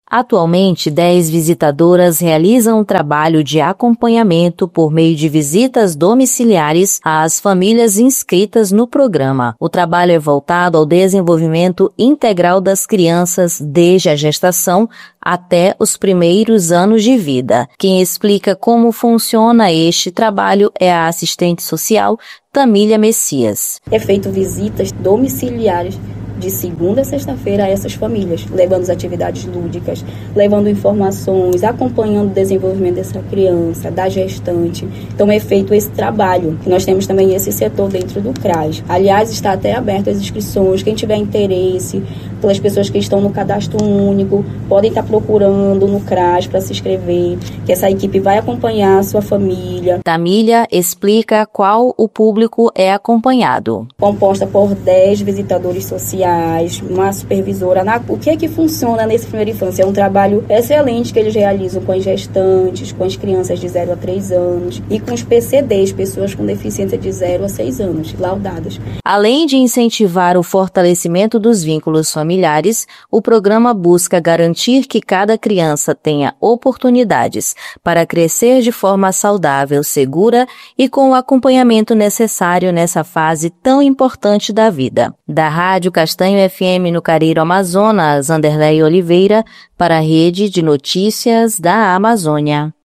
Atualmente, 10 visitadoras realizam um trabalho de acompanhamento por meio de visitas domiciliares às famílias inscritas no programa. O trabalho é voltado ao desenvolvimento integral das crianças desde a gestação até os primeiros anos de vida. Quem explica como funciona este trabalho é a assistente social Tamília Messias. É feito visitas domiciliares de segunda a sexta-feira a essas famílias, levando as atividades lúdicas, levando informações, acompanhando o desenvolvimento dessa criança, da gestante. Então é feito esse trabalho. Nós temos também esse setor dentro do CRAS. Aliás, está até aberto as inscrições. Quem tiver interesse, pelas pessoas que estão no cadastro único, podem estar procurando no CRAS para se inscrever, que essa equipe vai acompanhar a sua família. Tamília explica qual o público é acompanhado. Composta por 10 visitadores sociais, uma supervisora. O que é que funciona nesse primeira infância? É um trabalho excelente que eles realizam com as gestantes, com as crianças de 0 a 3 anos e com os PCDs, pessoas com deficiência de 0 a 6 anos, laudadas. Além de incentivar o fortalecimento dos vínculos familiares, o programa busca garantir que cada criança tenha oportunidades para crescer de forma saudável, segura e com o acompanhamento necessário nessa fase tão importante da vida. Da Rádio Castanho FM no Careiro, Amazonas, Anderlei Oliveira, para a Rede de Notícias da Amazônia.